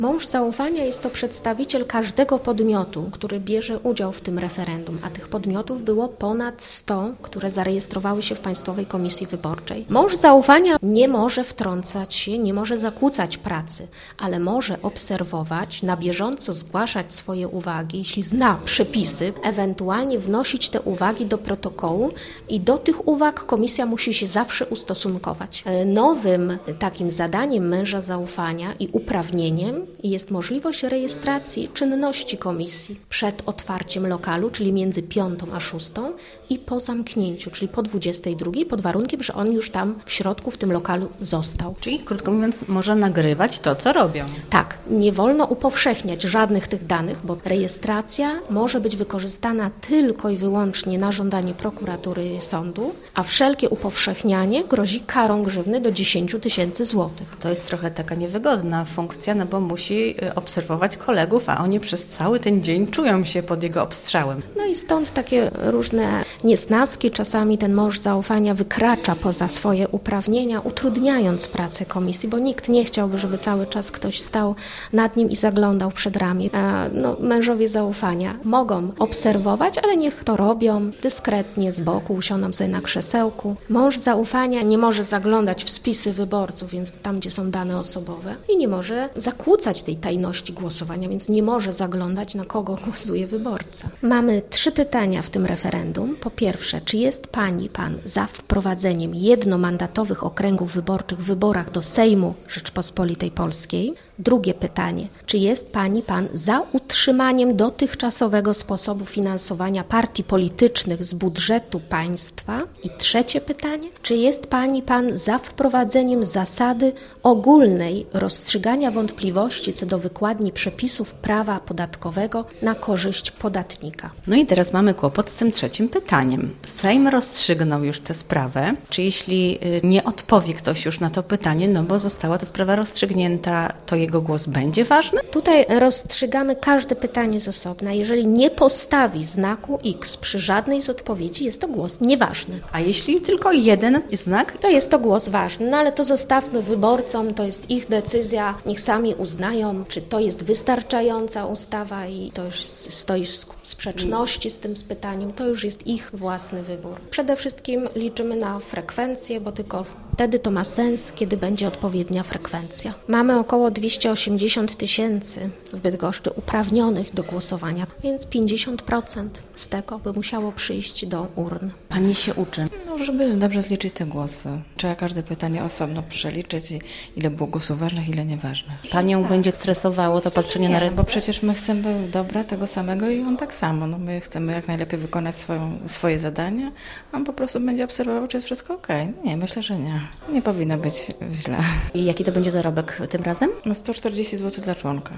Mąż zaufania jest to przedstawiciel każdego podmiotu, który bierze udział w tym referendum, a tych podmiotów było ponad 100, które zarejestrowały się w Państwowej Komisji Wyborczej. Mąż zaufania nie może wtrącać się, nie może zakłócać pracy, ale może obserwować, na bieżąco zgłaszać swoje uwagi, jeśli zna przepisy, ewentualnie wnosić te uwagi do protokołu i do tych uwag komisja musi się zawsze ustosunkować. Nowym takim zadaniem męża zaufania i uprawnieniem jest możliwość rejestracji czynności komisji przed otwarciem lokalu, czyli między 5 a 6 i po zamknięciu, czyli po 22, pod warunkiem, że on już tam w środku w tym lokalu został. Czyli krótko mówiąc może nagrywać to, co robią. Tak, nie wolno upowszechniać żadnych tych danych, bo rejestracja może być wykorzystana tylko i wyłącznie na żądanie prokuratury i sądu, a wszelkie upowszechnianie grozi karą grzywny do 10 000 złotych. To jest trochę taka niewygodna funkcja, no bo musi obserwować kolegów, a oni przez cały ten dzień czują się pod jego obstrzałem. No i stąd takie różne niesnaski. Czasami ten mąż zaufania wykracza poza swoje uprawnienia, utrudniając pracę komisji, bo nikt nie chciałby, żeby cały czas ktoś stał nad nim i zaglądał przed ramię. Mężowie zaufania mogą obserwować, ale niech to robią dyskretnie z boku, usiądą sobie na krzesełku. Mąż zaufania nie może zaglądać w spisy wyborców, więc tam, gdzie są dane osobowe, i nie może zakłócać tej tajności głosowania, więc nie może zaglądać, na kogo głosuje wyborca. Mamy 3 pytania w tym referendum. Po pierwsze, czy jest pani, pan za wprowadzeniem jednomandatowych okręgów wyborczych w wyborach do Sejmu Rzeczpospolitej Polskiej? Drugie pytanie, czy jest pani, pan za utrzymaniem dotychczasowego sposobu finansowania partii politycznych z budżetu państwa? I trzecie pytanie, czy jest pani, pan za wprowadzeniem zasady ogólnej rozstrzygania wątpliwości co do wykładni przepisów prawa podatkowego na korzyść podatnika? No i teraz mamy kłopot z tym trzecim pytaniem. Sejm rozstrzygnął już tę sprawę. Czy jeśli nie odpowie ktoś już na to pytanie, no bo została ta sprawa rozstrzygnięta, to jego głos będzie ważny? Tutaj rozstrzygamy każde pytanie z osobna. Jeżeli nie postawi znaku X przy żadnej z odpowiedzi, jest to głos nieważny. A jeśli tylko jeden znak? To jest to głos ważny, no ale to zostawmy wyborcom, to jest ich decyzja, niech sami uznają, czy to jest wystarczająca ustawa i to już stoi w sprzeczności z tym pytaniem, to już jest ich własny wybór. Przede wszystkim liczymy na frekwencję, bo tylko wtedy to ma sens, kiedy będzie odpowiednia frekwencja. Mamy około 280 000 w Bydgoszczy uprawnionych do głosowania, więc 50% z tego by musiało przyjść do urn. Pani się uczy. No, żeby dobrze zliczyć te głosy. Trzeba każde pytanie osobno przeliczyć, ile było głosów ważnych, ile nieważnych. Panią będzie stresowało to patrzenie na ręce? Bo przecież my chcemy dobra tego samego i on tak samo. No, my chcemy jak najlepiej wykonać swoje zadania, a on po prostu będzie obserwował, czy jest wszystko okej. Nie, myślę, że nie. Nie powinno być źle. I jaki to będzie zarobek tym razem? No 140 zł dla członka.